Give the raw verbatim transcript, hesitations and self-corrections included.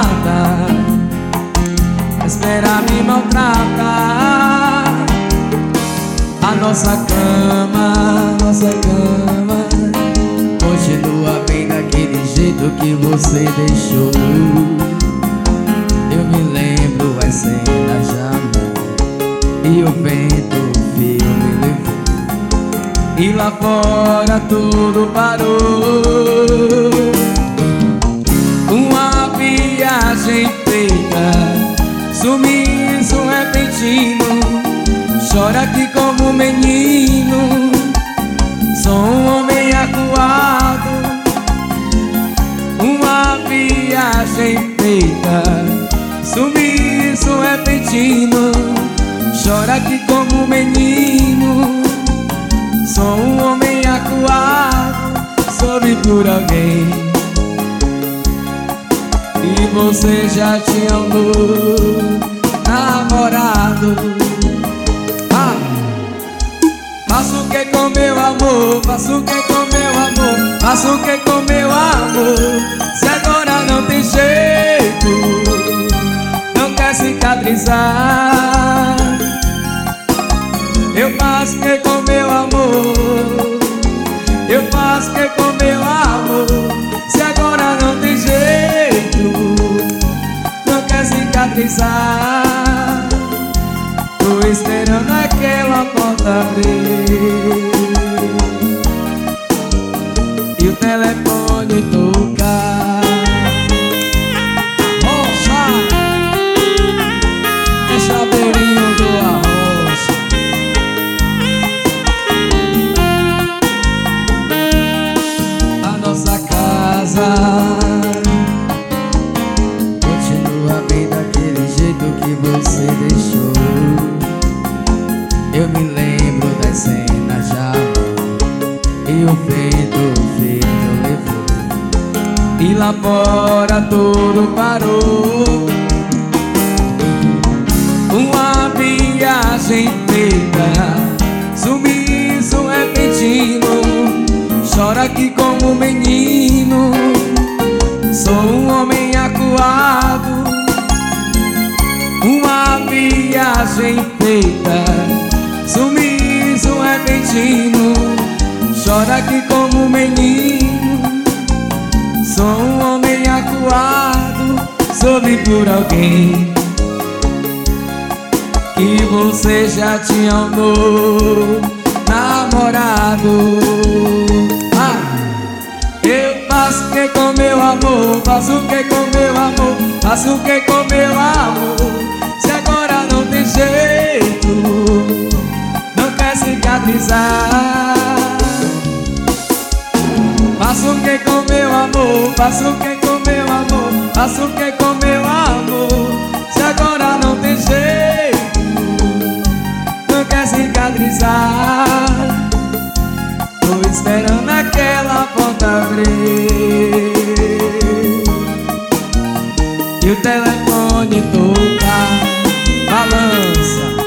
mata, espera me maltrata. A nossa cama, nossa cama continua bem daquele jeito que você deixou. Eu me lembro as cenas de amor e o vento frio me levou. E lá fora tudo parou. Uma viagem feita, sumiço repentino. Chora aqui como um menino, sou um homem acuado. Uma viagem feita, sumiço repentino. Chora aqui como um menino, sou um homem acuado. Soube por alguém e você já tinha um novo namorado. Faço o que com meu amor, faço o que com meu amor, faço o que com meu amor. Se agora não tem jeito, não quer cicatrizar. Eu faço o que com meu amor, eu faço o que com meu amor. Se agora não tem jeito, não quer cicatrizar. Tô esperando aquela porta abrir e o telefone tocar. Rocha, é chaveirinho do arroz. A nossa casa continua bem daquele jeito que você deixou. Eu me lembro das cenas de amor e o vento frio levou. E lá fora tudo parou. Uma viagem feita, sumiço repentino. Chora aqui como um menino, sou um homem acuado. Uma viagem feita, sumiço repentino. Chora aqui como um menino, sou um homem acuado. Soube por alguém que você já tinha um novo namorado. Ah, eu faço o que com meu amor, faço o que com meu amor, faço o que com meu amor. Se agora não tem jeito, não quer cicatrizar. Faço o que com meu amor, faço o que com meu amor, faço o que com meu amor. Se agora não tem jeito, não quer cicatrizar. Tô esperando aquela porta abrir e o telefone tocar. Balança.